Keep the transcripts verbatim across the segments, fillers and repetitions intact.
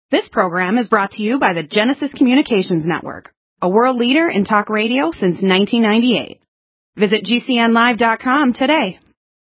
This program is brought to you by the Genesis Communications Network, a world leader in talk radio since nineteen ninety-eight. Visit G C N live dot com today.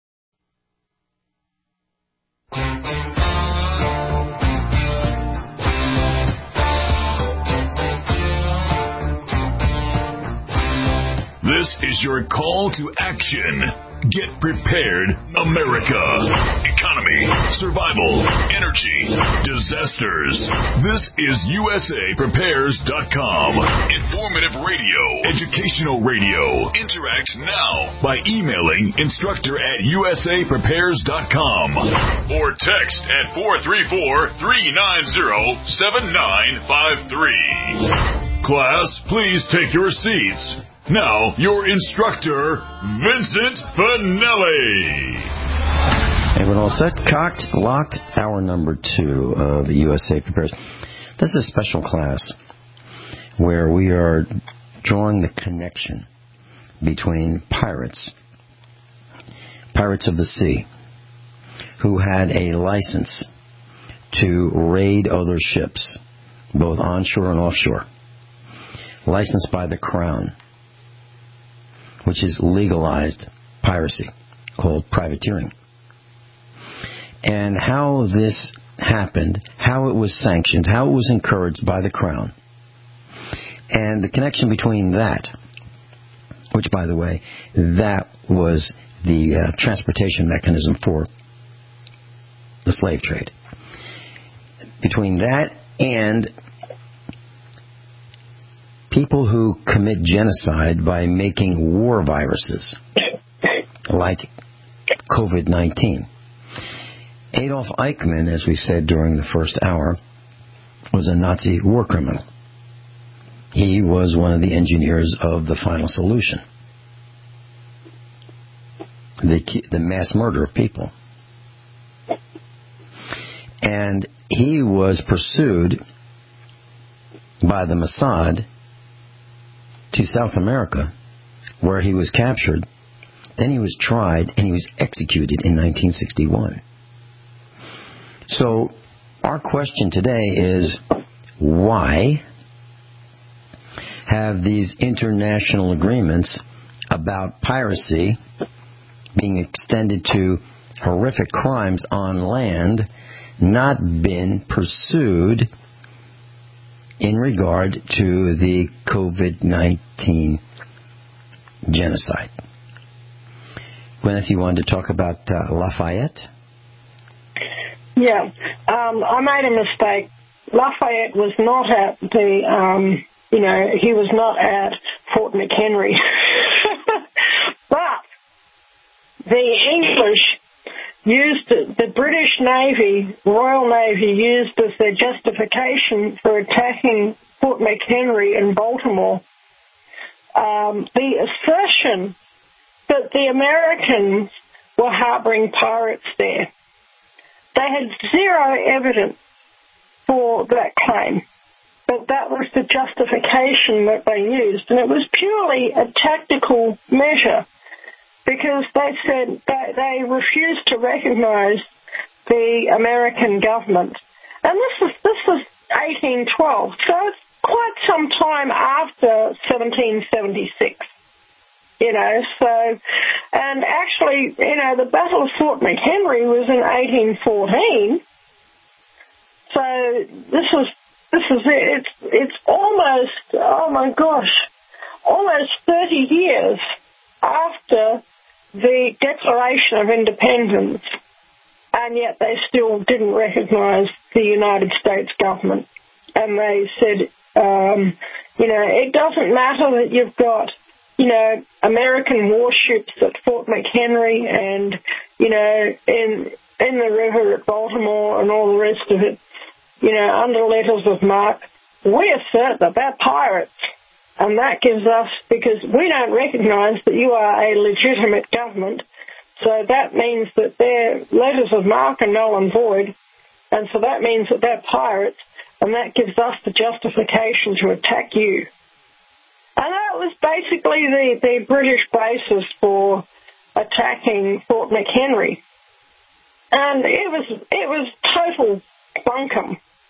This is your call to action. Get prepared, America. Economy, survival, energy, disasters. This is U S A Prepares dot com. Informative radio, educational radio. Interact now by emailing instructor at U S A Prepares dot com or text at four three four, three nine zero, seven nine five three. Class, please take your seats. Now, your instructor, Vincent Finelli. Everyone all set? Cocked, locked, hour number two of U S A Prepares. This is a special class where we are drawing the connection between pirates, pirates of the sea, who had a license to raid other ships, both onshore and offshore, licensed by the Crown, which is legalized piracy, called privateering. And how this happened, how it was sanctioned, how it was encouraged by the Crown, and the connection between that, which, by the way, that was the uh, transportation mechanism for the slave trade. Between that and people who commit genocide by making war viruses, like COVID nineteen. Adolf Eichmann, as we said during the first hour, was a Nazi war criminal. He was one of the engineers of the final solution, the, the mass murder of people. And he was pursued by the Mossad to South America, where he was captured. Then he was tried and he was executed in nineteen sixty-one. So our question today is, why have these international agreements about piracy being extended to horrific crimes on land not been pursued in regard to the COVID nineteen genocide? Gwyneth, you wanted to talk about uh, Lafayette? Yeah, um, I made a mistake. Lafayette was not at the, um, you know, he was not at Fort McHenry. But the English used it, the British Navy, Royal Navy, used as their justification for attacking Fort McHenry in Baltimore um, the assertion that the Americans were harboring pirates there. They had zero evidence for that claim, but that was the justification that they used, and it was purely a tactical measure, because they said that they refused to recognize the American government. And this is this was eighteen twelve, so it's quite some time after seventeen seventy-six. You know, so, and actually, you know, the Battle of Fort McHenry was in eighteen fourteen. So this was this was it's it's almost, oh my gosh, almost thirty years after the Declaration of Independence, and yet they still didn't recognize the United States government. And they said, um, you know, it doesn't matter that you've got, you know, American warships at Fort McHenry and, you know, in in the river at Baltimore and all the rest of it, you know, under letters of marque. We assert that they're pirates. And that gives us, because we don't recognize that you are a legitimate government, so that means that their letters of marque are null and void, and so that means that they're pirates, and that gives us the justification to attack you. And that was basically the, the British basis for attacking Fort McHenry. And it was it was total bunkum.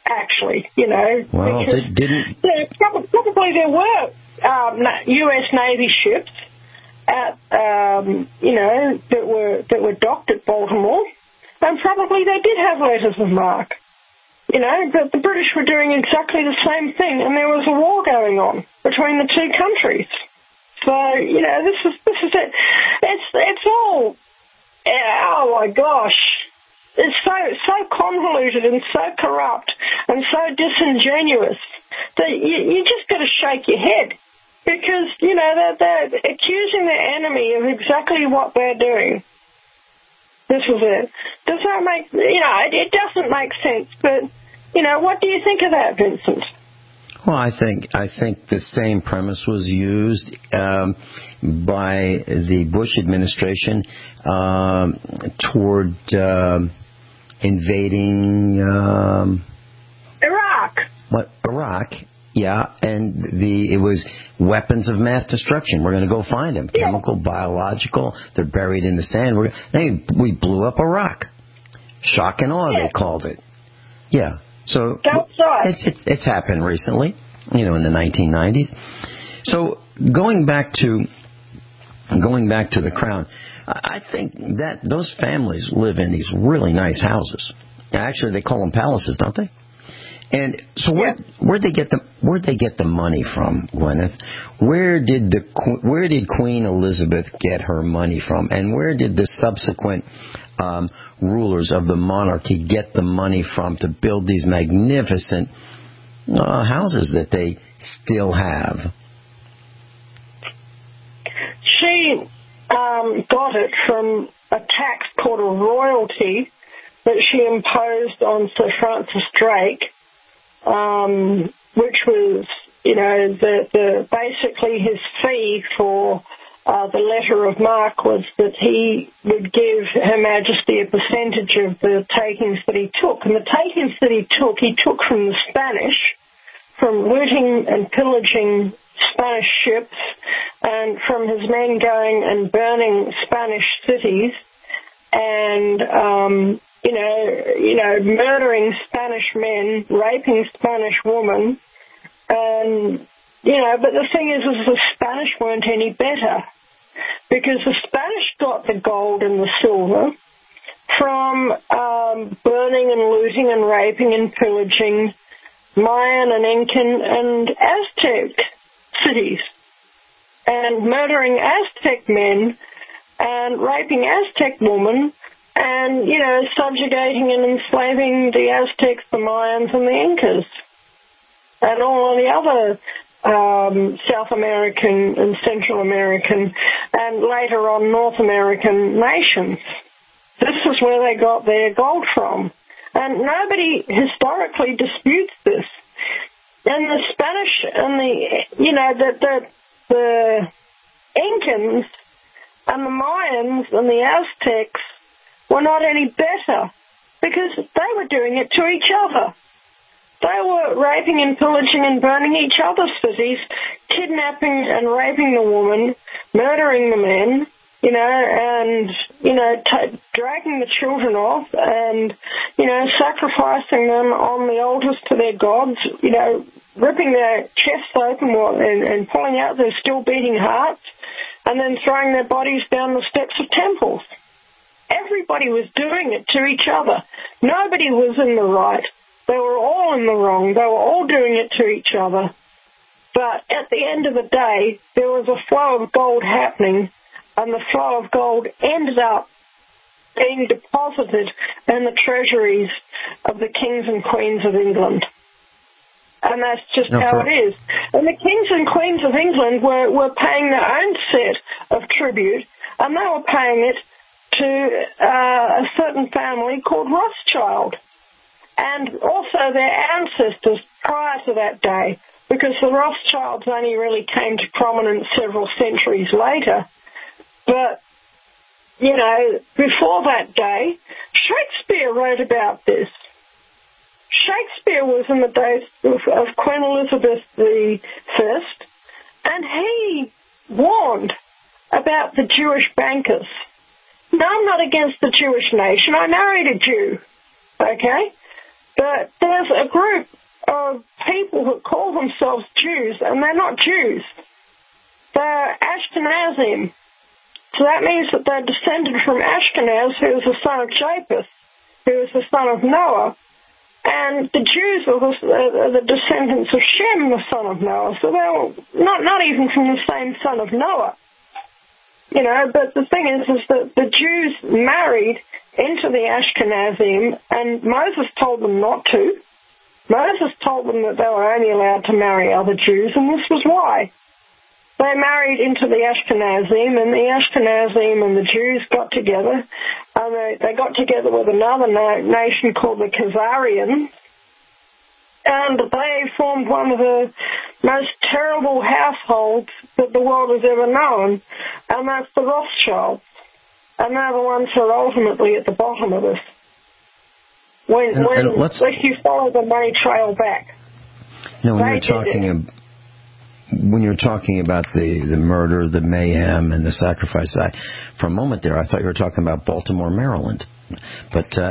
actually, you know. Well, did, didn't... Yeah, probably, probably there were um, U S Navy ships at, um, you know, that were that were docked at Baltimore, and probably they did have letters of marque. You know, but the British were doing exactly the same thing, and there was a war going on between the two countries. So, you know, this is this is it. It's it's all, oh my gosh, it's so so convoluted and so corrupt and so disingenuous that you, you just got to shake your head, because you know they're, they're accusing their enemy of exactly what they're doing. This was it. Does that make, you know, it, it doesn't make sense, but, you know, what do you think of that, Vincent? Well, I think I think the same premise was used um, by the Bush administration um, toward um, invading um, Iraq. What Iraq? Yeah, and the it was weapons of mass destruction. We're going to go find them. Yeah. Chemical, biological. They're buried in the sand. We're, they, we blew up Iraq. Shock and awe, yeah. They called it. Yeah. So That's right. it's, it's it's happened recently, you know, in the nineteen nineties. So going back to going back to the Crown, I think that those families live in these really nice houses. Actually, they call them palaces, don't they? And so where yeah. where'd they get the where'd they get the money from, Gwyneth? Where did the where did Queen Elizabeth get her money from? And where did the subsequent um, rulers of the monarchy get the money from to build these magnificent uh, houses that they still have? She um, got it from a tax called a royalty that she imposed on Sir Francis Drake. Um, which was, you know, the, the basically his fee for uh, the letter of marque was that he would give Her Majesty a percentage of the takings that he took. And the takings that he took, he took from the Spanish, from looting and pillaging Spanish ships, and from his men going and burning Spanish cities, and um You know, you know, murdering Spanish men, raping Spanish women, and, you know, but the thing is, is the Spanish weren't any better, because the Spanish got the gold and the silver from um, burning and looting and raping and pillaging Mayan and Incan and Aztec cities, and murdering Aztec men and raping Aztec women, and, you know, subjugating and enslaving the Aztecs, the Mayans, and the Incas, and all of the other um, South American and Central American, and later on North American nations. This is where they got their gold from. And nobody historically disputes this. And the Spanish and the, you know, the, the, the Incans and the Mayans and the Aztecs were not any better, because they were doing it to each other. They were raping and pillaging and burning each other's cities, kidnapping and raping the woman, murdering the men, you know, and, you know, t- dragging the children off and, you know, sacrificing them on the altars to their gods, you know, ripping their chests open and, and pulling out their still beating hearts, and then throwing their bodies down the steps of temples. Everybody was doing it to each other. Nobody was in the right. They were all in the wrong. They were all doing it to each other. But at the end of the day, there was a flow of gold happening, and the flow of gold ended up being deposited in the treasuries of the kings and queens of England. And that's just no, how it is. And the kings and queens of England were, were paying their own set of tribute, and they were paying it to uh, a certain family called Rothschild, and also their ancestors prior to that day, because the Rothschilds only really came to prominence several centuries later. But, you know, before that day, Shakespeare wrote about this. Shakespeare was in the days of, of Queen Elizabeth the First, and he warned about the Jewish bankers. Now, I'm not against the Jewish nation. I married a Jew, okay? But there's a group of people who call themselves Jews, and they're not Jews. They're Ashkenazim. So that means that they're descended from Ashkenaz, who was the son of Japheth, who was the son of Noah. And the Jews are the, uh, the descendants of Shem, the son of Noah. So they're not, not even from the same son of Noah. You know, but the thing is, is that the Jews married into the Ashkenazim, and Moses told them not to. Moses told them that they were only allowed to marry other Jews, and this was why. They married into the Ashkenazim, and the Ashkenazim and the Jews got together, and they, they got together with another na- nation called the Khazarians, and they formed one of the most terrible households that the world has ever known, and that's the Rothschilds. And they're the ones who are ultimately at the bottom of this. When, and, when and let's, if you follow the money trail back. You know, when you're talking about when you're talking about the, the murder, the mayhem, and the sacrifice, I, for a moment there, I thought you were talking about Baltimore, Maryland. But uh...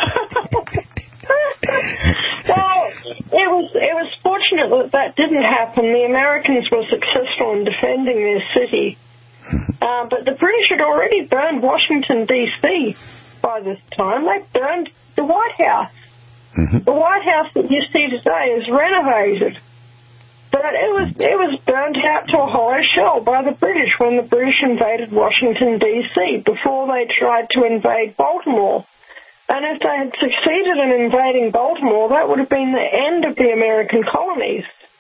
well, it was it was fortunate that that didn't happen. The Americans were successful in defending their city, uh, but the British had already burned Washington D C by this time. They burned the White House. Mm-hmm. The White House that you see today is renovated. But it was it was burnt out to a hollow shell by the British when the British invaded Washington, D C, before they tried to invade Baltimore. And if they had succeeded in invading Baltimore, that would have been the end of the American colonies.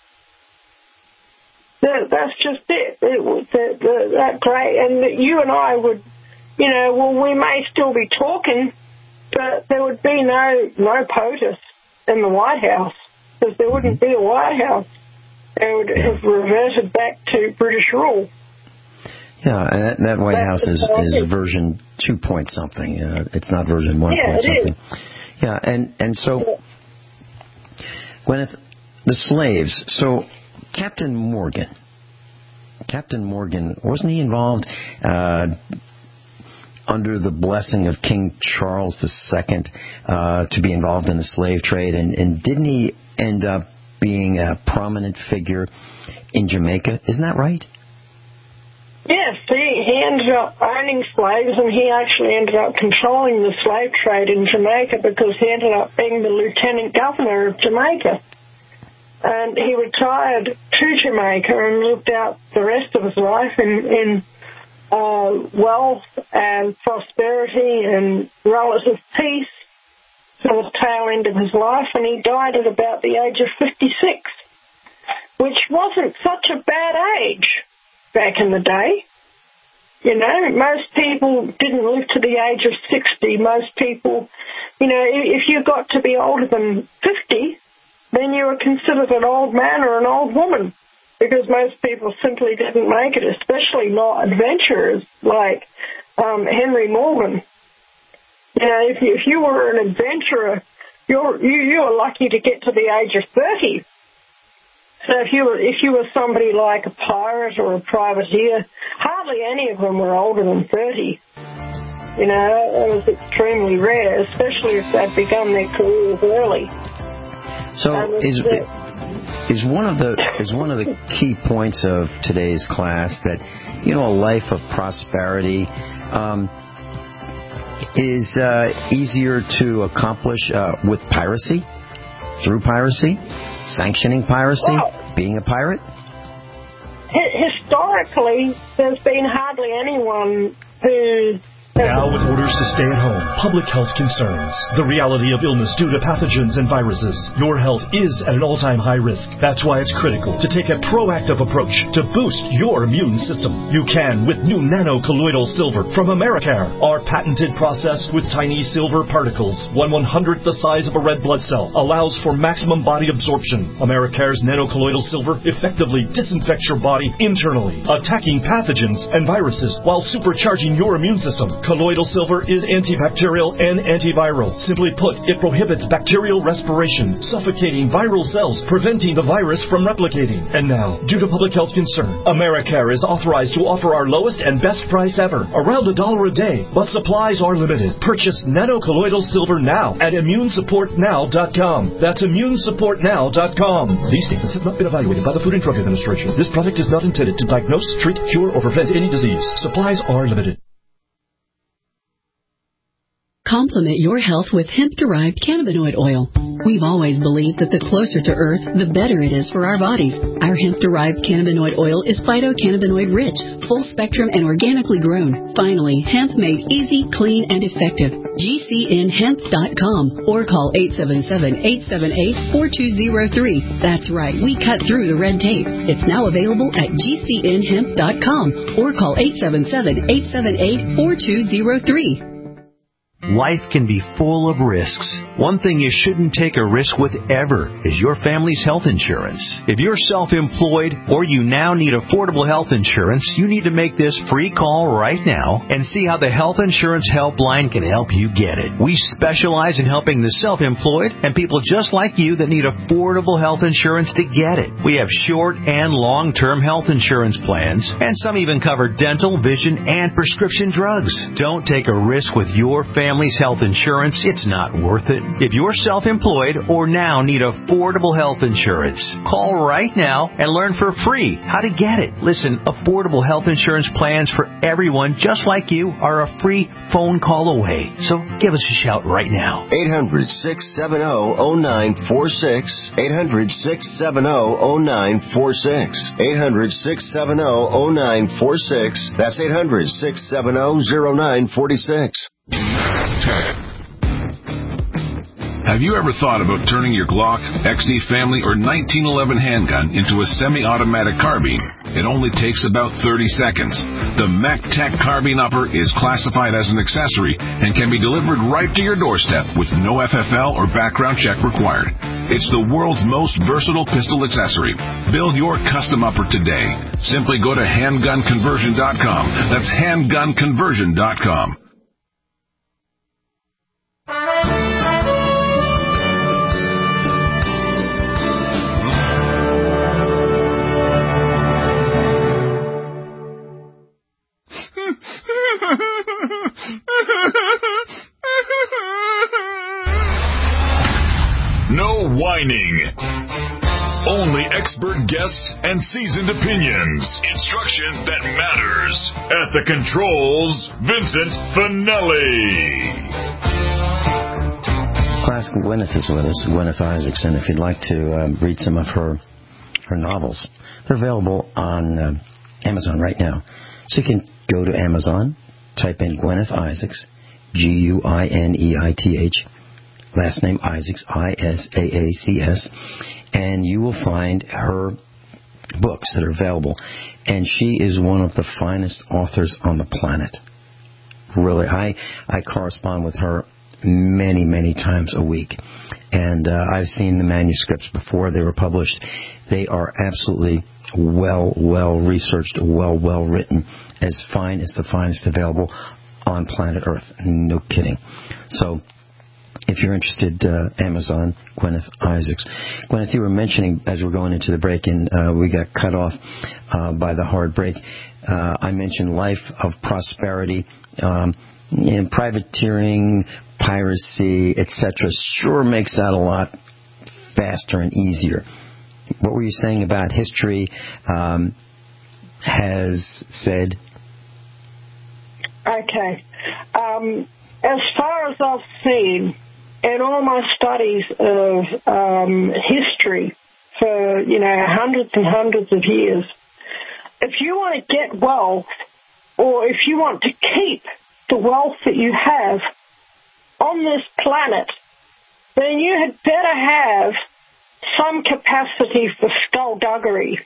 That, that's just it. it was the, the, that great, and that you and I would, you know, well, we may still be talking, but there would be no no POTUS in the White House, because there wouldn't be a White House. They would have reverted back to British rule. Yeah, and that, that White That's House is, is version two point something. Uh, it's not version one yeah, point something. Is. Yeah, and, and so, Gwyneth, the slaves, so Captain Morgan, Captain Morgan, wasn't he involved uh, under the blessing of King Charles the Second uh, to be involved in the slave trade? And, and didn't he end up being a prominent figure in Jamaica? Isn't that right? Yes, he, he ended up owning slaves, and he actually ended up controlling the slave trade in Jamaica because he ended up being the lieutenant governor of Jamaica. And he retired to Jamaica and lived out the rest of his life in, in uh, wealth and prosperity and relative peace to the tail end of his life, and he died at about the age of fifty-six, which wasn't such a bad age back in the day. You know, most people didn't live to the age of sixty. Most people, you know, if you got to be older than fifty, then you were considered an old man or an old woman, because most people simply didn't make it, especially not adventurers like um, Henry Morgan. You know, if you, if you were an adventurer, you're, you you were lucky to get to the age of thirty. So if you were if you were somebody like a pirate or a privateer, hardly any of them were older than thirty. You know, it was extremely rare, especially if they'd begun their careers early. So is is one of the is one of the key points of today's class that, you know, a life of prosperity um, is uh, easier to accomplish uh, with piracy, through piracy, sanctioning piracy, well, being a pirate? Historically, there's been hardly anyone who... Now, with orders to stay at home, public health concerns, the reality of illness due to pathogens and viruses, your health is at an all-time high risk. That's why it's critical to take a proactive approach to boost your immune system. You can with new nano-colloidal silver from Americare. Our patented process with tiny silver particles, one one-hundredth the size of a red blood cell, allows for maximum body absorption. Americare's nano-colloidal silver effectively disinfects your body internally, attacking pathogens and viruses while supercharging your immune system. Colloidal silver is antibacterial and antiviral. Simply put, it prohibits bacterial respiration, suffocating viral cells, preventing the virus from replicating. And now, due to public health concern, Americare is authorized to offer our lowest and best price ever, around a dollar a day, but supplies are limited. Purchase nanocolloidal silver now at immune support now dot com. That's immune support now dot com. These statements have not been evaluated by the Food and Drug Administration. This product is not intended to diagnose, treat, cure, or prevent any disease. Supplies are limited. Complement your health with hemp-derived cannabinoid oil. We've always believed that the closer to Earth, the better it is for our bodies. Our hemp-derived cannabinoid oil is phytocannabinoid-rich, full-spectrum, and organically grown. Finally, hemp made easy, clean, and effective. G C N hemp dot com or call eight seven seven, eight seven eight, four two zero three. That's right, we cut through the red tape. It's now available at G C N hemp dot com or call eight seven seven, eight seven eight, four two zero three. Life can be full of risks. One thing you shouldn't take a risk with ever is your family's health insurance. If you're self-employed or you now need affordable health insurance, you need to make this free call right now and see how the Health Insurance Helpline can help you get it. We specialize in helping the self-employed and people just like you that need affordable health insurance to get it. We have short and long-term health insurance plans, and some even cover dental, vision, and prescription drugs. Don't take a risk with your family. Family's health insurance, it's not worth it. If you're self-employed or now need affordable health insurance, call right now and learn for free how to get it. Listen, affordable health insurance plans for everyone just like you are a free phone call away. So give us a shout right now. eight hundred, six seven zero, zero nine four six. eight hundred, six seven zero, zero nine four six. eight hundred, six seven zero, zero nine four six. That's eight hundred, six seven zero, zero nine four six. Have you ever thought about turning your Glock, X D Family, or nineteen eleven handgun into a semi-automatic carbine? It only takes about thirty seconds. The MacTech Carbine Upper is classified as an accessory and can be delivered right to your doorstep with no F F L or background check required. It's the world's most versatile pistol accessory. Build your custom upper today. Simply go to handgun conversion dot com. That's handgun conversion dot com. No whining. Only expert guests and seasoned opinions. Instruction that matters. At the controls, Vincent Finelli. Classic Gwyneth is with us, Gwyneth Isaacs, and if you'd like to um, read some of her her novels, they're available on uh, Amazon right now. So you can go to Amazon, type in Gwyneth Isaacs, G U I N E I T H, last name Isaacs, I S A A C S, and you will find her books that are available. And she is one of the finest authors on the planet. Really, I, I correspond with her many, many times a week. And uh, I've seen the manuscripts before they were published. They are absolutely well, well researched, well, well written, as fine as the finest available on planet Earth. No kidding. So, if you're interested, uh, Amazon, Gwyneth Isaacs. Gwyneth, you were mentioning, as we're going into the break, and uh, we got cut off uh, by the hard break, uh, I mentioned Life of Prosperity, um, and privateering, piracy, et cetera sure makes that a lot faster and easier. What were you saying about history um, has said? Okay. Um, as far as I've seen in all my studies of um, history for, you know, hundreds and hundreds of years, if you want to get wealth or if you want to keep the wealth that you have on this planet, then you had better have some capacity for skullduggery.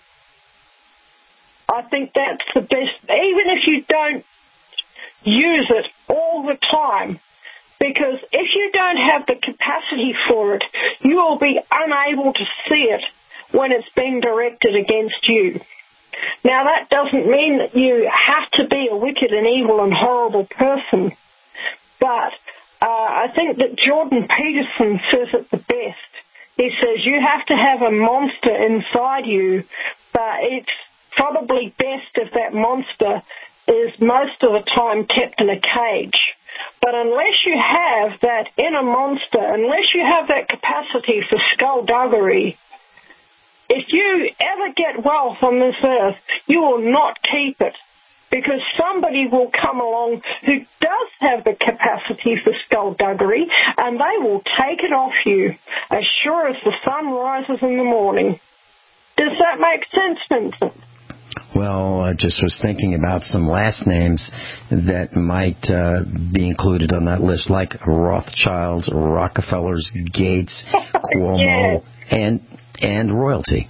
I think that's the best, even if you don't use it all the time, because if you don't have the capacity for it, you will be unable to see it when it's being directed against you. Now, that doesn't mean that you have to be a wicked and evil and horrible person, but uh, I think that Jordan Peterson says it the best. He says you have to have a monster inside you, but it's probably best if that monster is most of the time kept in a cage. But unless you have that inner monster, unless you have that capacity for skullduggery, if you ever get wealth on this earth, you will not keep it, because somebody will come along who does have the capacity for skullduggery, and they will take it off you as sure as the sun rises in the morning. Does that make sense, Vincent? Well, I just was thinking about some last names that might uh, be included on that list, like Rothschilds, Rockefellers, Gates, Cuomo, yeah. and and royalty.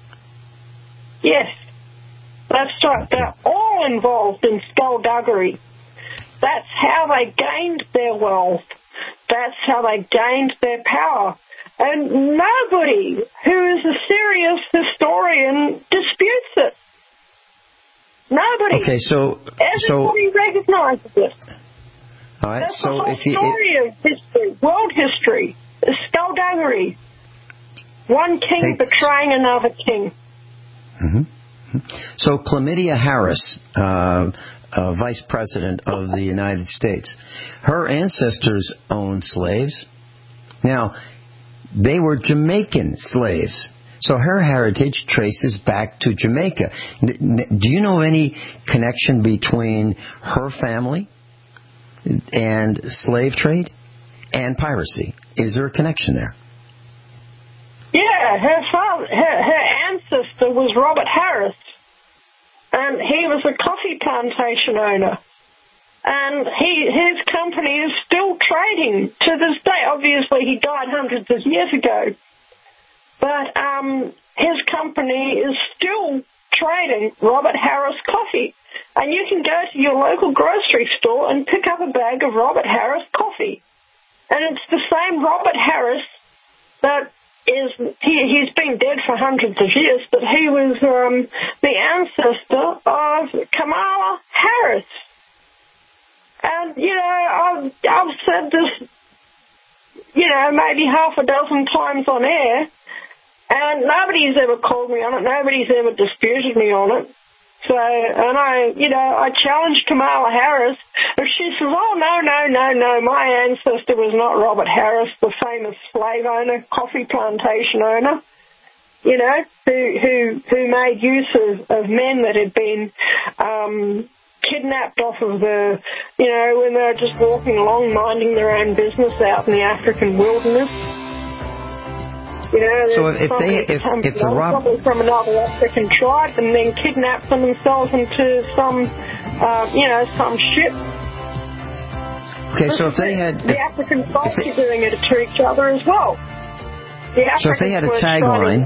Yes, that's right. They're all involved in skullduggery. That's how they gained their wealth. That's how they gained their power. And nobody who is a serious historian disputes it. Nobody. Okay, so everybody so, recognizes it. All right. That's So the whole if you, story if, of history, world history, is skullduggery. One king take, betraying another king. Mm-hmm. So Chlamydia Harris, uh, uh, Vice President of the United States, her ancestors owned slaves. Now, they were Jamaican slaves. So her heritage traces back to Jamaica. Do you know any connection between her family and slave trade and piracy? Is there a connection there? Yeah, her father, her, her ancestor was Robert Harris, and he was a coffee plantation owner. And he, his company is still trading to this day. Obviously, he died hundreds of years ago. But um, his company is still trading Robert Harris coffee. And you can go to your local grocery store and pick up a bag of Robert Harris coffee. And it's the same Robert Harris that is, he, he's been dead for hundreds of years, but he was um, the ancestor of Kamala Harris. And, you know, I've, I've said this, you know, maybe half a dozen times on air, and nobody's ever called me on it. Nobody's ever disputed me on it. So, and I, you know, I challenged Kamala Harris. If she says, oh, no, no, no, no, my ancestor was not Robert Harris, the famous slave owner, coffee plantation owner, you know, who who, who made use of, of men that had been um, kidnapped off of the, you know, when they were just walking along, minding their own business out in the African wilderness. You know, so if they, if, if the rob- from another African tribe and then kidnap them themselves into some, uh, you know, some ship. Okay, so if they had... The if, African tribes they, are doing it to each other as well. The so if they had a tagline...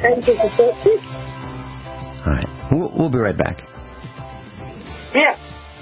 All right, we'll, we'll be right back. Yeah.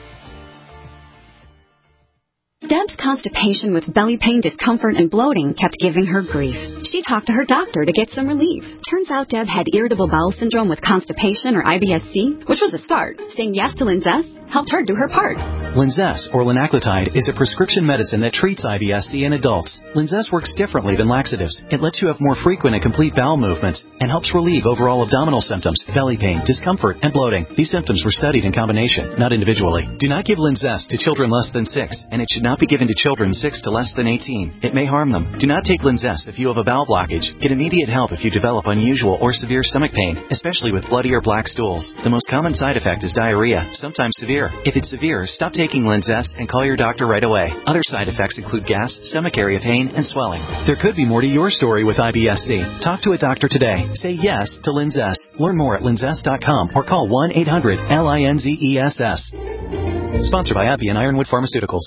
Deb's constipation with belly pain, discomfort, and bloating kept giving her grief. She talked to her doctor to get some relief. Turns out Deb had irritable bowel syndrome with constipation, or I B S C, which was a start. Saying yes to Linzess helped her do her part. Linzess, or linaclotide, is a prescription medicine that treats I B S C in adults. Linzess works differently than laxatives. It lets you have more frequent and complete bowel movements and helps relieve overall abdominal symptoms, belly pain, discomfort, and bloating. These symptoms were studied in combination, not individually. Do not give Linzess to children less than six, and it should not be given to children six to less than eighteen. It may harm them. Do not take Linzess if you have a bowel blockage. Get immediate help if you develop unusual or severe stomach pain, especially with bloody or black stools. The most common side effect is diarrhea, sometimes severe. If it's severe, stop taking Linzess and call your doctor right away. Other side effects include gas, stomach area pain, and swelling. There could be more to your story with I B S C. Talk to a doctor today. Say yes to Linzess. Learn more at linzess dot com or call one eight hundred L I N Z E S S. Sponsored by AbbVie and Ironwood Pharmaceuticals.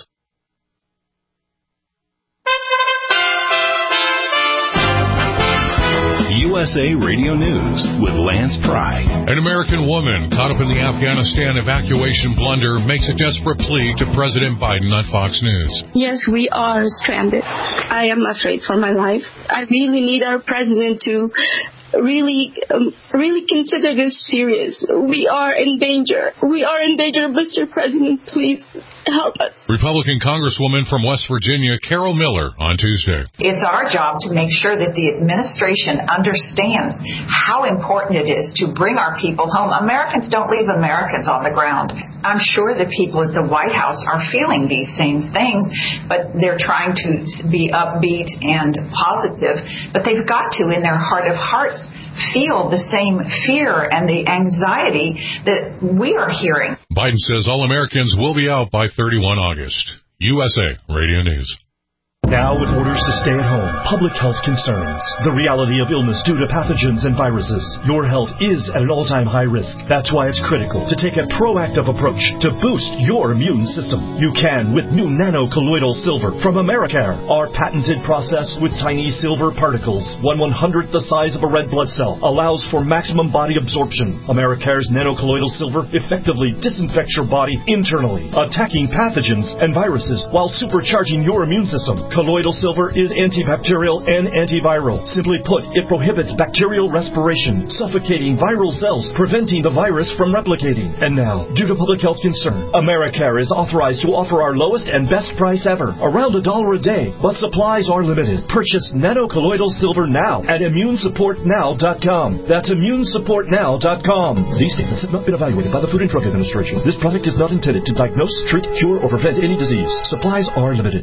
U S A Radio News with Lance Pry. An American woman caught up in the Afghanistan evacuation blunder makes a desperate plea to President Biden on Fox News. Yes, we are stranded. I am afraid for my life. I really need our president to really, um, really consider this serious. We are in danger. We are in danger, Mister President. Please help us. Republican Congresswoman from West Virginia, Carol Miller, on Tuesday. It's our job to make sure that the administration understands how important it is to bring our people home. Americans don't leave Americans on the ground. I'm sure the people at the White House are feeling these same things, but they're trying to be upbeat and positive. But they've got to, in their heart of hearts, feel the same fear and the anxiety that we are hearing. Biden says all Americans will be out by thirty-first August. U S A Radio News. Now with orders to stay at home, public health concerns, the reality of illness due to pathogens and viruses. Your health is at an all-time high risk. That's why it's critical to take a proactive approach to boost your immune system. You can with new nano-colloidal silver from Americare. Our patented process with tiny silver particles, one one-hundredth the size of a red blood cell, allows for maximum body absorption. Americare's nano-colloidal silver effectively disinfects your body internally, attacking pathogens and viruses while supercharging your immune system. Colloidal silver is antibacterial and antiviral. Simply put, it prohibits bacterial respiration, suffocating viral cells, preventing the virus from replicating. And now, due to public health concern, Americare is authorized to offer our lowest and best price ever, around a dollar a day, but supplies are limited. Purchase nano-colloidal silver now at immune support now dot com. That's immune support now dot com. These statements have not been evaluated by the Food and Drug Administration. This product is not intended to diagnose, treat, cure, or prevent any disease. Supplies are limited.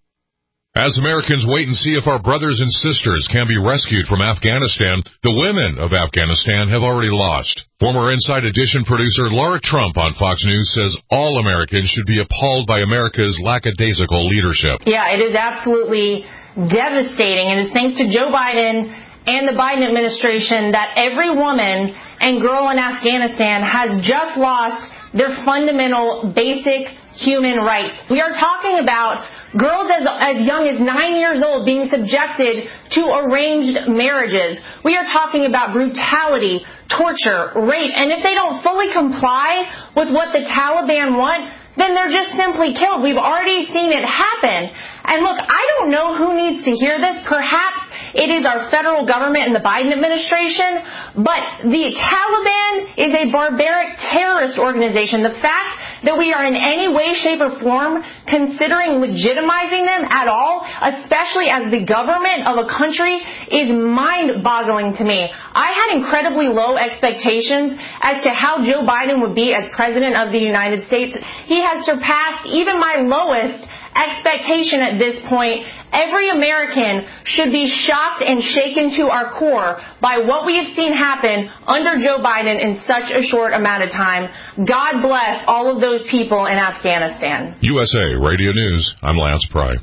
As Americans wait and see if our brothers and sisters can be rescued from Afghanistan, the women of Afghanistan have already lost. Former Inside Edition producer Laura Trump on Fox News says all Americans should be appalled by America's lackadaisical leadership. Yeah, it is absolutely devastating, and it's thanks to Joe Biden and the Biden administration that every woman and girl in Afghanistan has just lost their fundamental basic human rights. We are talking about girls as, as young as nine years old being subjected to arranged marriages. We are talking about brutality, torture, rape, and if they don't fully comply with what the Taliban want, then they're just simply killed. We've already seen it happen. And look, I don't know who needs to hear this. Perhaps it is our federal government and the Biden administration, but the Taliban is a barbaric terrorist organization. The fact that we are in any way, shape, or form considering legitimizing them at all, especially as the government of a country, is mind-boggling to me. I had incredibly low expectations as to how Joe Biden would be as president of the United States. He has surpassed even my lowest expectation at this point. Every American should be shocked and shaken to our core by what we have seen happen under Joe Biden in such a short amount of time. God bless all of those people in Afghanistan. U S A Radio News, I'm Lance Pry.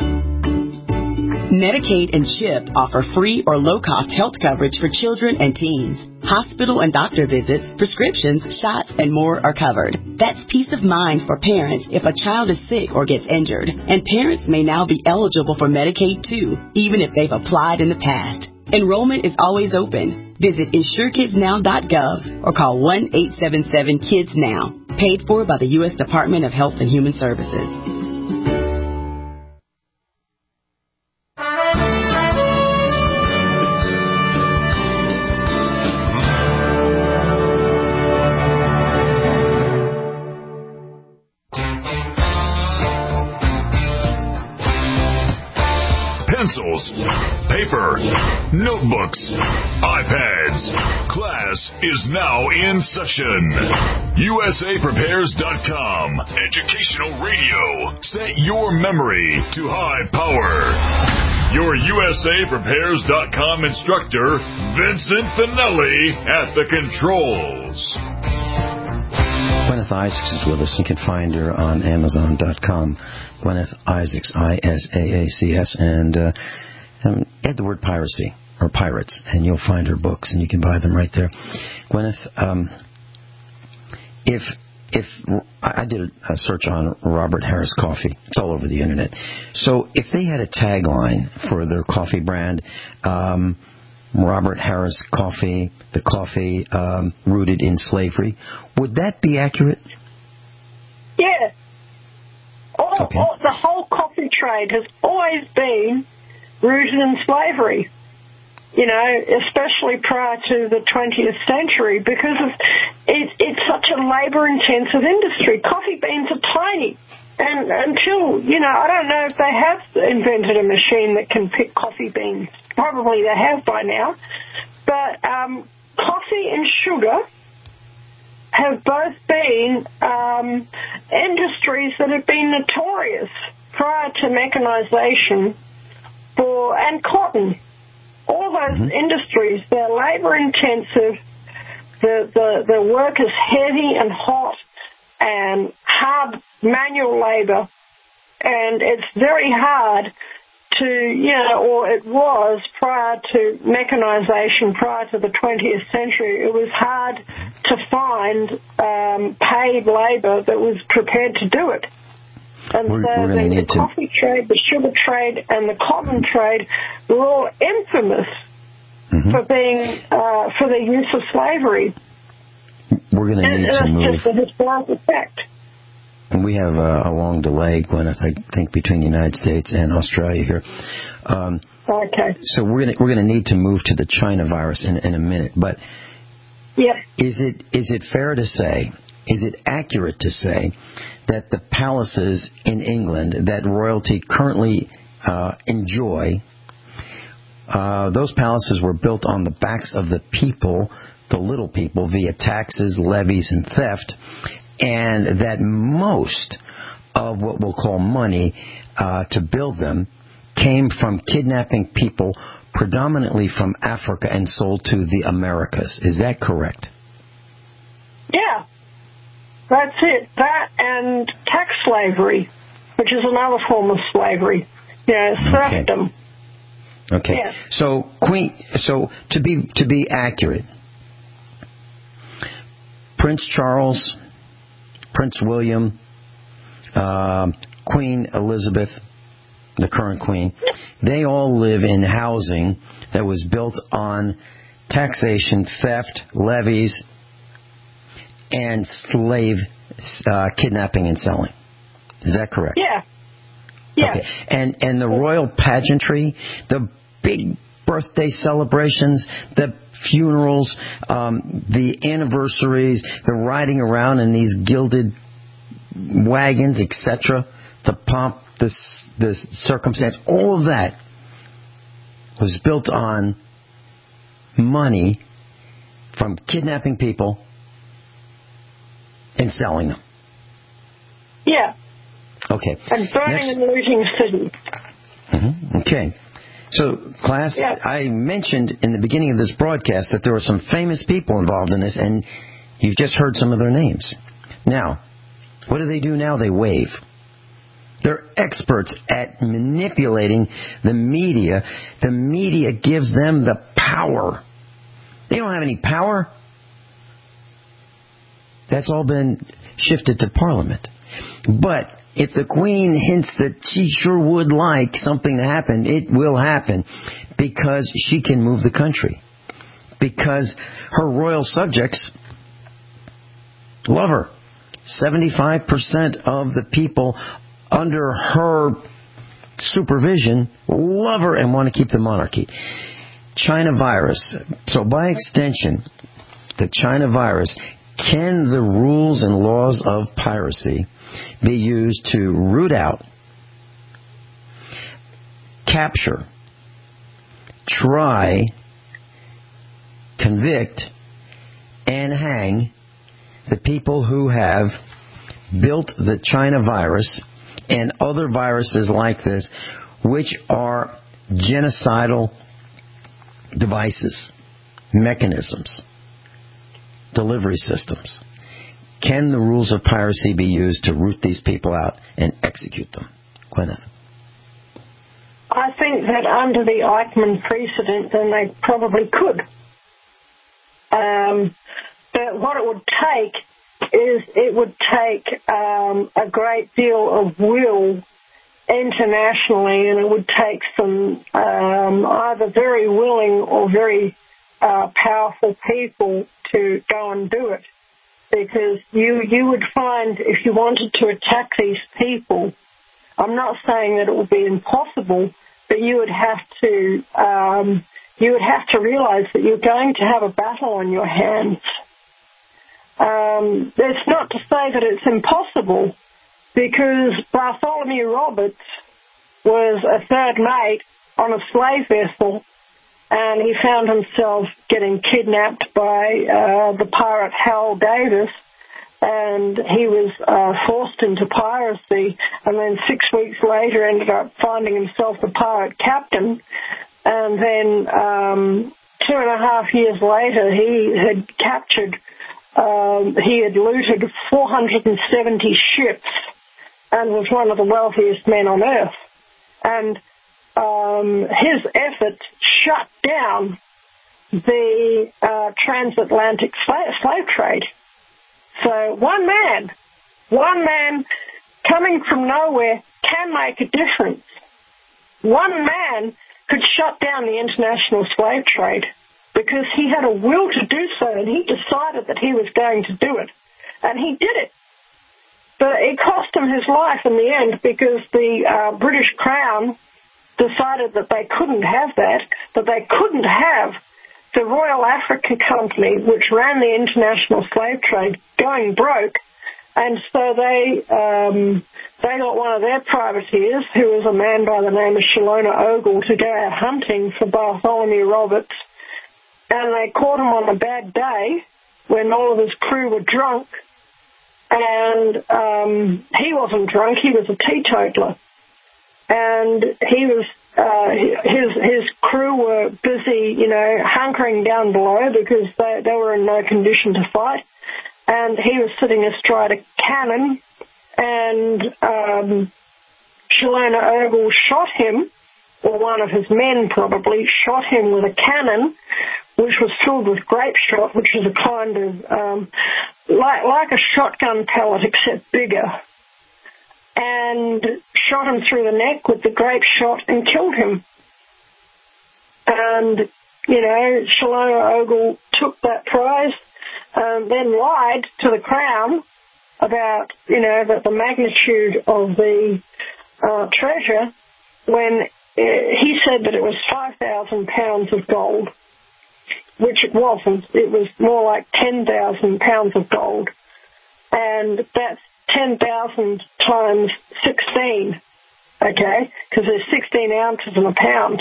Medicaid and CHIP offer free or low-cost health coverage for children and teens. Hospital and doctor visits, prescriptions, shots, and more are covered. That's peace of mind for parents if a child is sick or gets injured. And parents may now be eligible for Medicaid, too, even if they've applied in the past. Enrollment is always open. Visit insure kids now dot gov or call one eight seven seven kids now. Paid for by the U S Department of Health and Human Services. Pencils, paper, notebooks, iPads. Class is now in session. U S A Prepares dot com. Educational radio. Set your memory to high power. Your U S A Prepares dot com instructor, Vincent Finelli, at the controls. Gwyneth Isaacs is with us. You can find her on Amazon dot com. Gwyneth Isaacs, I S A A C S, and uh, um, add the word piracy or pirates, and you'll find her books, and you can buy them right there. Gwyneth, um, if if I did a search on Robert Harris Coffee, it's all over the internet. So if they had a tagline for their coffee brand, um, Robert Harris Coffee, the coffee um, rooted in slavery, would that be accurate? Yeah. All, okay. all, the whole coffee trade has always been rooted in slavery. you know, especially prior to the twentieth century, because of it, it's such a labour-intensive industry. Coffee beans are tiny. And until, you know, I don't know if they have invented a machine that can pick coffee beans. Probably they have by now. But um, coffee and sugar have both been um, industries that have been notorious prior to mechanisation for, and cotton. All those mm-hmm. industries, they're labour-intensive. The, the, the work is heavy and hot and hard manual labour, and it's very hard to, you know, or it was prior to mechanisation, prior to the twentieth century, it was hard to find um, paid labour that was prepared to do it. And we're, so we're the, the to... coffee trade, the sugar trade, and the cotton trade were all infamous mm-hmm. for being, uh, for the use of slavery. We're going to need to move. It's just a historical fact. And we have a, a long delay, Gwen, I think, between the United States and Australia here. Um, okay. So we're going to we're going to need to move to the China virus in, in a minute. But yeah. is it is it fair to say, is it accurate to say that the palaces in England that royalty currently uh, enjoy, uh, those palaces were built on the backs of the people, the little people, via taxes, levies, and theft, and that most of what we'll call money uh, to build them came from kidnapping people predominantly from Africa and sold to the Americas. Is that correct? Yeah, that's it. That and tax slavery, which is another form of slavery. Yeah, serfdom. Okay. okay. Yeah. So, Queen. So to be to be accurate, Prince Charles, Prince William, uh, Queen Elizabeth, the current queen, they all live in housing that was built on taxation, theft, levies, and slave uh, kidnapping and selling. Is that correct? Yeah. Yeah. Okay. And and the royal pageantry, the big birthday celebrations, the funerals, um, the anniversaries, the riding around in these gilded wagons, et cetera, the pomp, the, the circumstance, all of that was built on money from kidnapping people and selling them. Yeah. Okay. And burning Next. and looting cities. Mm-hmm. Okay. So, class, yeah. I mentioned in the beginning of this broadcast that there were some famous people involved in this, and you've just heard some of their names. Now, what do they do now? They wave. They're experts at manipulating the media. The media gives them the power. They don't have any power. That's all been shifted to Parliament. But if the Queen hints that she sure would like something to happen, it will happen because she can move the country. Because her royal subjects love her. seventy-five percent of the people under her supervision love her and want to keep the monarchy. China virus. So by extension, the China virus, can the rules and laws of piracy be used to root out, capture, try, convict, and hang the people who have built the China virus and other viruses like this, which are genocidal devices, mechanisms, delivery systems? Can the rules of piracy be used to root these people out and execute them? Gwyneth? I think that under the Eichmann precedent, then they probably could. Um, but what it would take is it would take um, a great deal of will internationally, and it would take some um, either very willing or very uh, powerful people to go and do it. Because you you would find, if you wanted to attack these people, I'm not saying that it would be impossible, but you would have to um, you would have to realize that you're going to have a battle on your hands. Um, it's not to say that it's impossible, because Bartholomew Roberts was a third mate on a slave vessel, and he found himself getting kidnapped by uh, the pirate Hal Davis, and he was uh, forced into piracy, and then six weeks later ended up finding himself the pirate captain, and then um, two and a half years later he had captured, um, he had looted four hundred seventy ships and was one of the wealthiest men on earth. And um, his efforts shut down the uh, transatlantic slave, slave trade. So one man, one man coming from nowhere can make a difference. One man could shut down the international slave trade because he had a will to do so, and he decided that he was going to do it. And he did it. But it cost him his life in the end, because the uh, British Crown decided that they couldn't have that, that they couldn't have the Royal African Company, which ran the international slave trade, going broke. And so they um, they got one of their privateers, who was a man by the name of Shalona Ogle, to go out hunting for Bartholomew Roberts. And they caught him on a bad day when all of his crew were drunk. And um, he wasn't drunk, he was a teetotaler. And he was, uh, his his crew were busy, you know, hunkering down below because they, they were in no condition to fight. And he was sitting astride a cannon, and um, Shalona Ogle shot him, or one of his men probably, shot him with a cannon, which was filled with grape shot, which is a kind of, um, like, like a shotgun pellet, except bigger, and shot him through the neck with the grape shot and killed him. And, you know, Shalona Ogle took that prize, um, then lied to the Crown about, you know, that the magnitude of the uh, treasure, when uh, he said that it was five thousand pounds of gold, which it wasn't. It was more like ten thousand pounds of gold. And that's ten thousand times sixteen, okay, because there's sixteen ounces in a pound.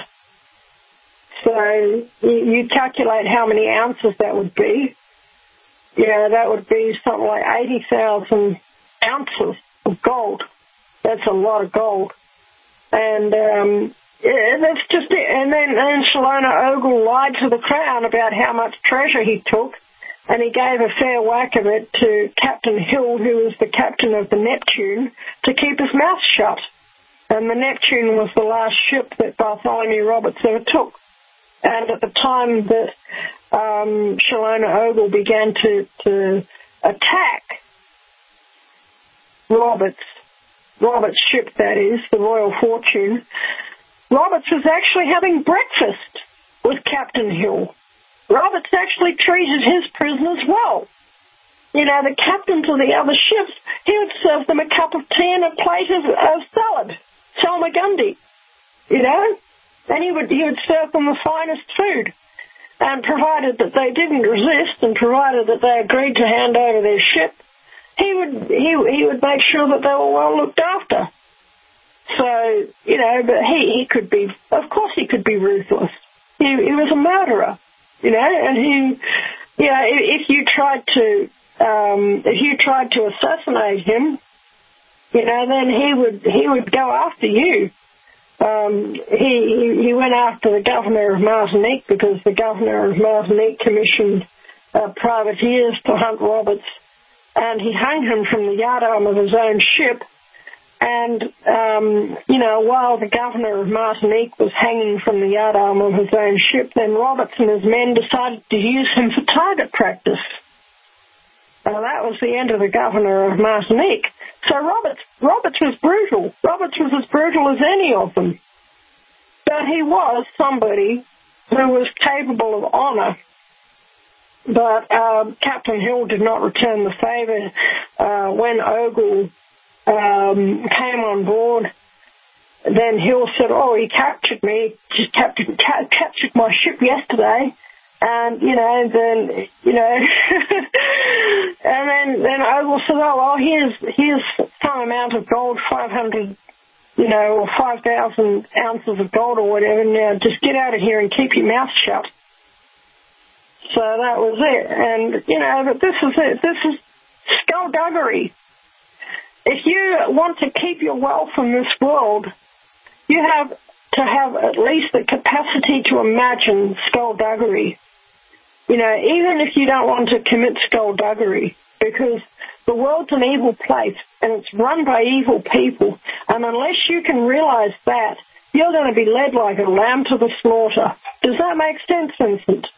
So you calculate how many ounces that would be. Yeah, that would be something like eighty thousand ounces of gold. That's a lot of gold. And um, yeah, that's just it. And then and Shalona Ogle lied to the Crown about how much treasure he took, and he gave a fair whack of it to Captain Hill, who was the captain of the Neptune, to keep his mouth shut. And the Neptune was the last ship that Bartholomew Roberts ever took. And at the time that um, Shalona Ogle began to, to attack Roberts, Roberts' ship, that is, the Royal Fortune, Roberts was actually having breakfast with Captain Hill. Roberts actually treated his prisoners well. You know, the captains of the other ships, he would serve them a cup of tea and a plate of, of salad, salmagundi, you know, and he would, he would serve them the finest food. And provided that they didn't resist, and provided that they agreed to hand over their ship, he would he he would make sure that they were well looked after. So, you know, but he, he could be, of course he could be ruthless. He, he was a murderer, you know, and he, you know, if you tried to, um, if you tried to assassinate him, you know, then he would, he would go after you. Um, he, he went after the governor of Martinique because the governor of Martinique commissioned uh, privateers to hunt Roberts, and he hung him from the yardarm of his own ship. And, um, you know, while the governor of Martinique was hanging from the yardarm of his own ship, then Roberts and his men decided to use him for target practice. Now, that was the end of the governor of Martinique. So Roberts, Roberts was brutal. Roberts was as brutal as any of them. But he was somebody who was capable of honour. But um, Captain Hill did not return the favour. Uh, when Ogle um, came on board, then Hill said, oh, he captured me, just captured, ca- captured my ship yesterday. And, you know, then, you know, and then, then Ogle said, oh, well, here's, here's some amount of gold, five hundred, you know, or five thousand ounces of gold or whatever. Now just get out of here and keep your mouth shut. So that was it. And, you know, but this is it. This is skullduggery. If you want to keep your wealth in this world, you have to have at least the capacity to imagine skullduggery. You know, even if you don't want to commit skullduggery, because the world's an evil place and it's run by evil people, and unless you can realize that, you're going to be led like a lamb to the slaughter. Does that make sense, Vincent?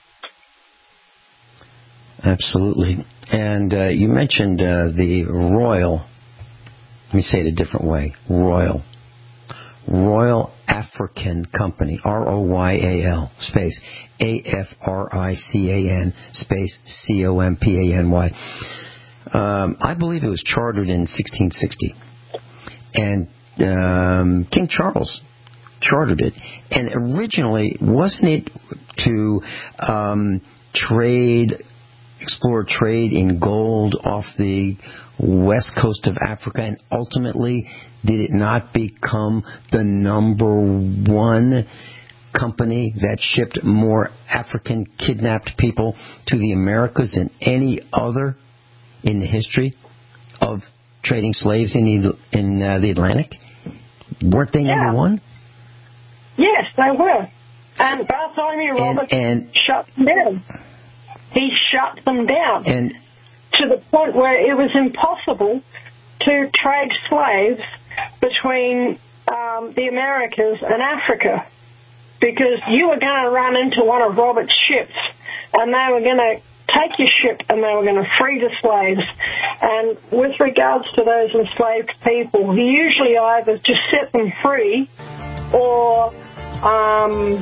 Absolutely. And uh, you mentioned uh, the Royal, let me say it a different way, Royal. Royal African Company, R O Y A L, space, A F R I C A N, space, C O M P A N Y. Um, I believe it was chartered in sixteen sixty. And um, King Charles chartered it. And originally, wasn't it to um, trade, explore trade in gold off the west coast of Africa, and ultimately did it not become the number one company that shipped more African kidnapped people to the Americas than any other in the history of trading slaves in the, in uh, the Atlantic? Weren't they number yeah. one? Yes, they were. And Bartholomew Roberts and, and, shut them down. He shut them down. And to the point where it was impossible to trade slaves between um, the Americas and Africa, because you were going to run into one of Robert's ships and they were going to take your ship and they were going to free the slaves. And with regards to those enslaved people, he usually either just set them free or um,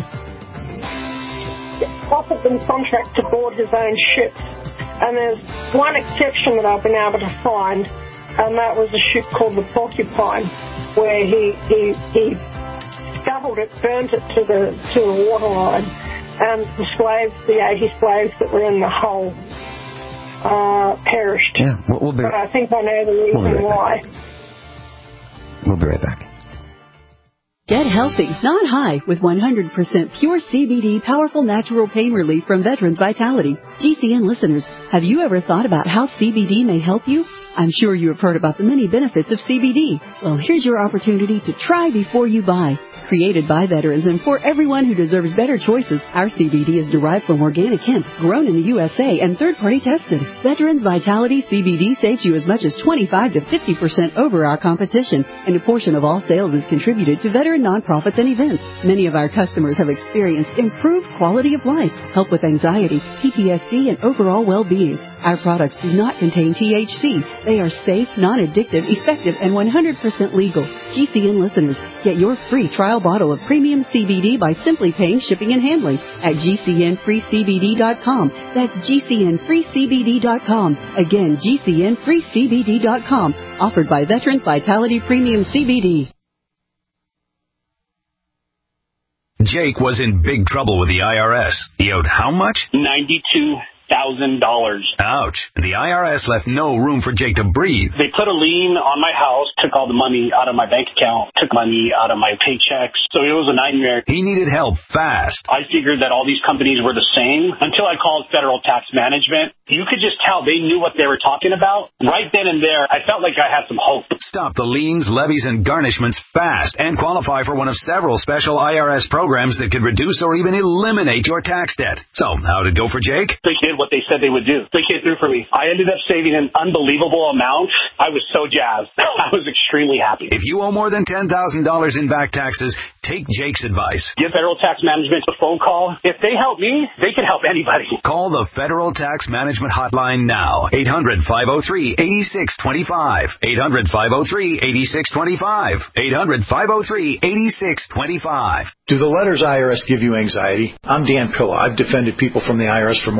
offered them contract to board his own ships. And there's one exception that I've been able to find, and that was a ship called the Porcupine, where he he, he scuttled it, burnt it to the to the waterline, and the slaves, the eighty slaves that were in the hull, uh, perished. Yeah, we'll, we'll be. But I think I know the reason we'll right why. We'll be right back. Get healthy, not high, with one hundred percent pure C B D powerful natural pain relief from Veterans Vitality. G C N listeners, have you ever thought about how C B D may help you? I'm sure you have heard about the many benefits of C B D. Well, here's your opportunity to try before you buy. Created by veterans and for everyone who deserves better choices, our C B D is derived from organic hemp, grown in the U S A and third-party tested. Veterans Vitality C B D saves you as much as twenty-five to fifty percent over our competition, and a portion of all sales is contributed to veteran nonprofits and events. Many of our customers have experienced improved quality of life, help with anxiety, P T S D, and overall well-being. Our products do not contain T H C. They are safe, non-addictive, effective, and one hundred percent legal. G C N listeners, get your free trial bottle of premium C B D by simply paying shipping and handling at G C N free C B D dot com. That's G C N free C B D dot com. Again, G C N free C B D dot com. Offered by Veterans Vitality Premium C B D. Jake was in big trouble with the I R S. He owed how much? ninety-two thousand dollars. Ouch. The I R S left no room for Jake to breathe. They put a lien on my house, took all the money out of my bank account, took money out of my paychecks. So it was a nightmare. He needed help fast. I figured that all these companies were the same until I called Federal Tax Management. You could just tell they knew what they were talking about. Right then and there, I felt like I had some hope. Stop the liens, levies, and garnishments fast and qualify for one of several special I R S programs that could reduce or even eliminate your tax debt. So, how'd it go for Jake? They did what they said they would do. They came through for me. I ended up saving an unbelievable amount. I was so jazzed. I was extremely happy. If you owe more than ten thousand dollars in back taxes, take Jake's advice. Give Federal Tax Management a phone call. If they help me, they can help anybody. Call the Federal Tax Management Hotline now. eight hundred, five oh three, eight six two five. eight hundred, five oh three, eight six two five. eight hundred, five oh three, eight six two five. Do the letters I R S give you anxiety? I'm Dan Pilla. I've defended people from the I R S for more than forty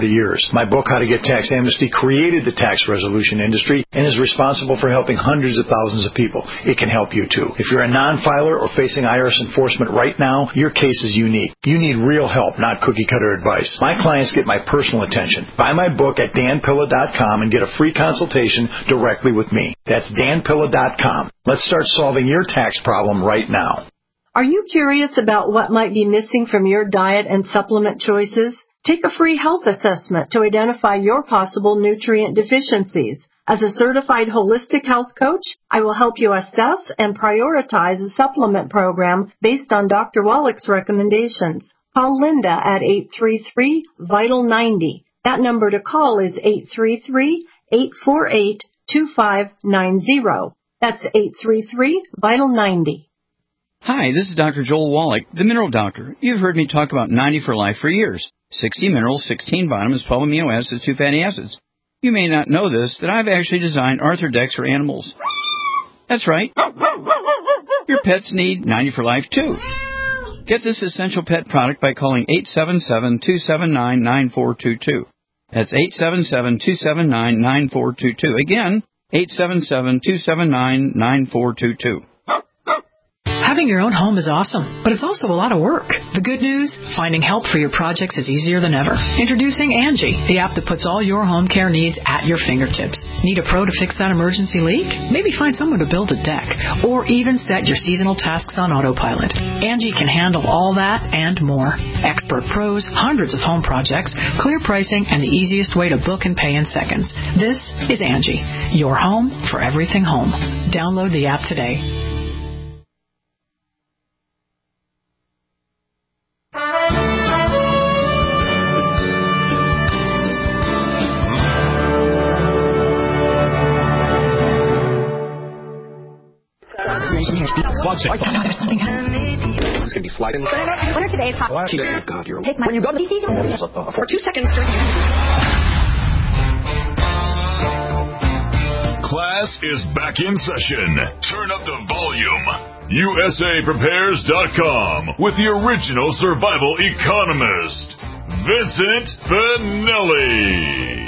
forty years. My book, How to Get Tax Amnesty, created the tax resolution industry and is responsible for helping hundreds of thousands of people. It can help you, too. If you're a non-filer or facing I R S enforcement right now, your case is unique. You need real help, not cookie-cutter advice. My clients get my personal attention. Buy my book at dan pilla dot com and get a free consultation directly with me. That's dan pilla dot com. Let's start solving your tax problem right now. Are you curious about what might be missing from your diet and supplement choices? Take a free health assessment to identify your possible nutrient deficiencies. As a certified holistic health coach, I will help you assess and prioritize a supplement program based on Doctor Wallach's recommendations. Call Linda at eight three three, vital ninety. That number to call is eight three three, eight four eight, two five nine zero. That's eight three three, vital ninety. Hi, this is Doctor Joel Wallach, the Mineral Doctor. You've heard me talk about ninety for Life for years. sixty minerals, sixteen vitamins, twelve amino acids, two fatty acids. You may not know this, that I've actually designed Arthrodex for animals. That's right. Your pets need ninety for Life, too. Get this essential pet product by calling eight seven seven, two seven nine, nine four two two. That's eight seven seven, two seven nine, nine four two two. Again, eight seven seven, two seven nine, nine four two two. Having your own home is awesome, but it's also a lot of work. The good news, finding help for your projects is easier than ever. Introducing Angie, the app that puts all your home care needs at your fingertips. Need a pro to fix that emergency leak? Maybe find someone to build a deck, or even set your seasonal tasks on autopilot. Angie can handle all that and more. Expert pros, hundreds of home projects, clear pricing, and the easiest way to book and pay in seconds. This is Angie, your home for everything home. Download the app today. Wait, no, no, there's something happening. It's going to be sliding. What are today's hot? God, you're Take my, when you go to the P C for two seconds during the Class is back in session. Turn up the volume. U S A Prepares dot com with the original survival economist, Vincent Finelli.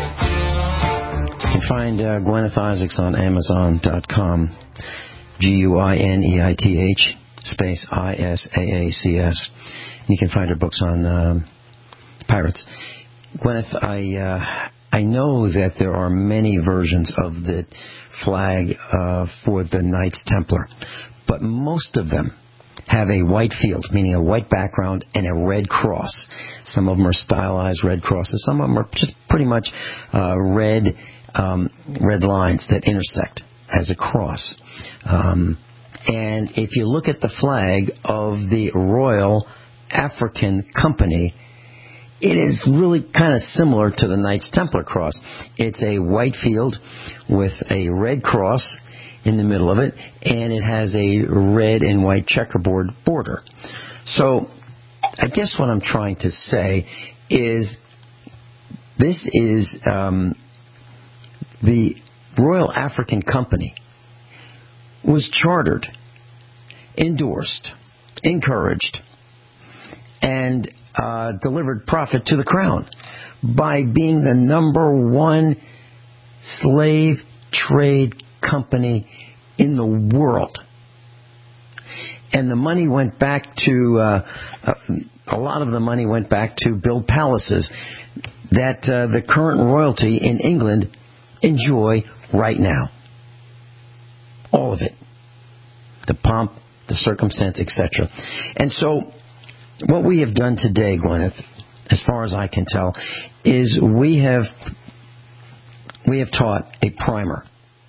You can find uh, Gwyneth Isaacs on Amazon dot com. G U I N E I T H space I S A A C S. You can find her books on um, pirates. Gwyneth, I uh, I know that there are many versions of the flag uh, for the Knights Templar, but most of them have a white field, meaning a white background, and a red cross. Some of them are stylized red crosses. Some of them are just pretty much uh, red um, red lines that intersect as a cross. Um, and if you look at the flag of the Royal African Company, it is really kind of similar to the Knights Templar cross. It's a white field with a red cross in the middle of it, and it has a red and white checkerboard border. So I guess what I'm trying to say is this is um, the Royal African Company was chartered, endorsed, encouraged, and uh, delivered profit to the crown by being the number one slave trade company in the world. And the money went back to, uh, a lot of the money went back to build palaces that uh, the current royalty in England enjoy right now. All of it. The pomp, the circumstance, et cetera. And so what we have done today, Gwyneth, as far as I can tell, is we have we have taught a primer,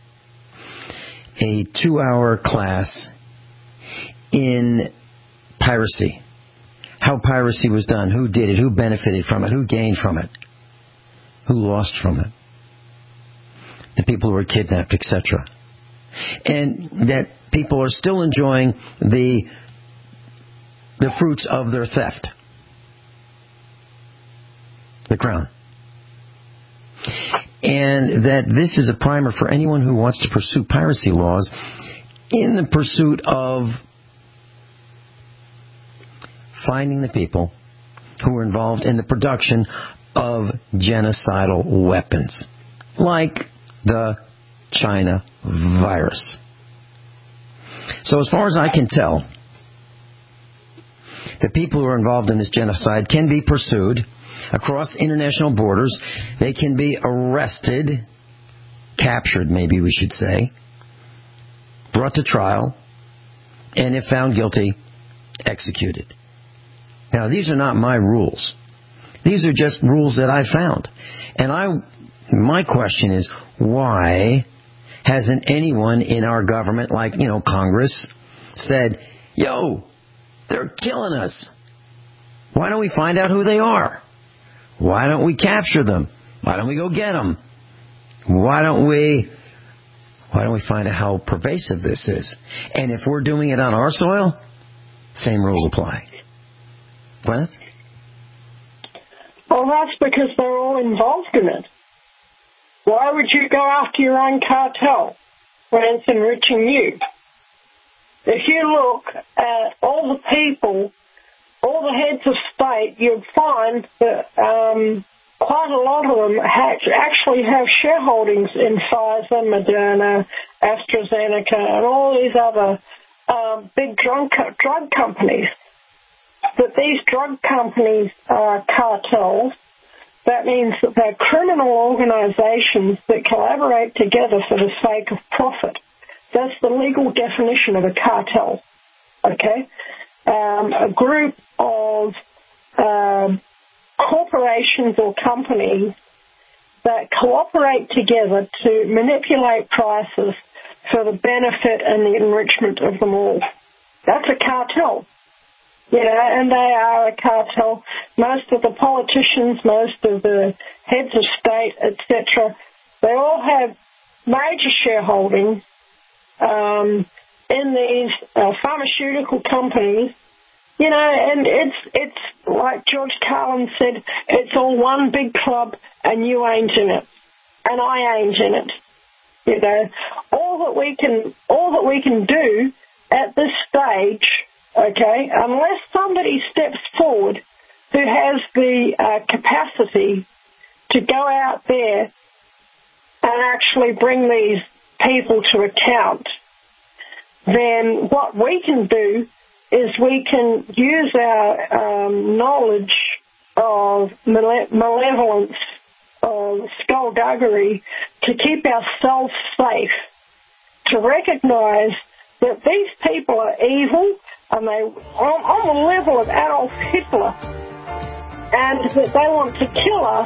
a two-hour class in piracy. How piracy was done, who did it, who benefited from it, who gained from it, who lost from it, the people who were kidnapped, et cetera. And that people are still enjoying the the fruits of their theft. The crown. And that this is a primer for anyone who wants to pursue piracy laws in the pursuit of finding the people who were involved in the production of genocidal weapons, like the China virus. So as far as I can tell, the people who are involved in this genocide can be pursued across international borders. They can be arrested, captured maybe we should say, brought to trial, and if found guilty, executed. Now, these are not my rules. These are just rules that I found. And I, my question is, why hasn't anyone in our government, like, you know, Congress, said, yo, they're killing us. Why don't we find out who they are? Why don't we capture them? Why don't we go get them? Why don't we, why don't we find out how pervasive this is? And if we're doing it on our soil, same rules apply. Gwyneth? Well, that's because they're all involved in it. Why would you go after your own cartel when it's enriching you? If you look at all the people, all the heads of state, you'd find that um, quite a lot of them actually have shareholdings in Pfizer, Moderna, AstraZeneca, and all these other um, big drug, drug companies. That these drug companies are cartels. That means that they're criminal organizations that collaborate together for the sake of profit. That's the legal definition of a cartel. Okay? Um, a group of um, corporations or companies that cooperate together to manipulate prices for the benefit and the enrichment of them all. That's a cartel. You know, and they are a cartel. Most of the politicians, most of the heads of state, et cetera, they all have major shareholding um, in these uh, pharmaceutical companies. You know, and it's it's like George Carlin said, it's all one big club, and you ain't in it, and I ain't in it. You know, all that we can all that we can do at this stage. Okay, unless somebody steps forward who has the uh, capacity to go out there and actually bring these people to account, then what we can do is we can use our um, knowledge of male- malevolence, of skullduggery, to keep ourselves safe, to recognize that these people are evil, and they on, on the level of Adolf Hitler, and that they want to kill us,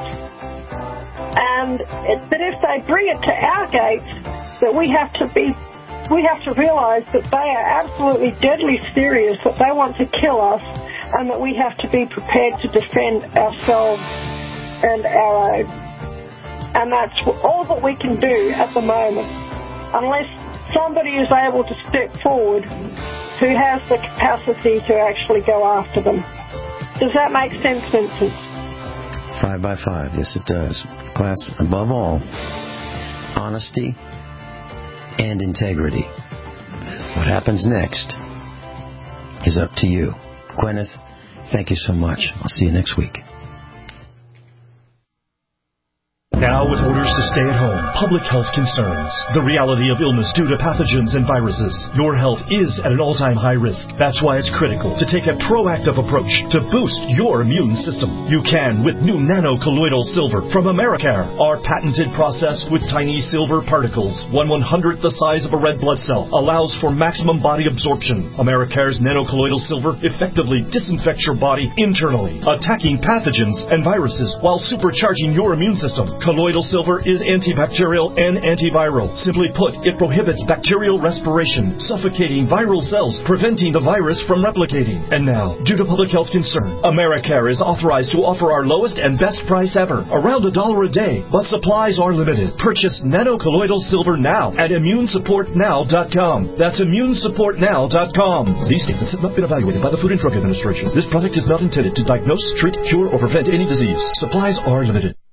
and it's that if they bring it to our gates, that we have to be, we have to realize that they are absolutely deadly serious, that they want to kill us, and that we have to be prepared to defend ourselves and our own. And that's all that we can do at the moment, unless somebody is able to step forward who has the capacity to actually go after them. Does that make sense, Vincent? Five by five, yes it does. Class, above all, honesty and integrity. What happens next is up to you. Gwyneth, thank you so much. I'll see you next week. Now, with orders to stay at home, public health concerns, the reality of illness due to pathogens and viruses, your health is at an all-time high risk. That's why it's critical to take a proactive approach to boost your immune system. You can with new nano-colloidal silver from Americare. Our patented process with tiny silver particles, one one-hundredth the size of a red blood cell, allows for maximum body absorption. Americare's nano-colloidal silver effectively disinfects your body internally, attacking pathogens and viruses while supercharging your immune system. Colloidal silver is antibacterial and antiviral. Simply put, it prohibits bacterial respiration, suffocating viral cells, preventing the virus from replicating. And now, due to public health concern, Americare is authorized to offer our lowest and best price ever, around a dollar a day, but supplies are limited. Purchase nano-colloidal silver now at immune support now dot com. That's immune support now dot com. These statements have not been evaluated by the Food and Drug Administration. This product is not intended to diagnose, treat, cure, or prevent any disease. Supplies are limited.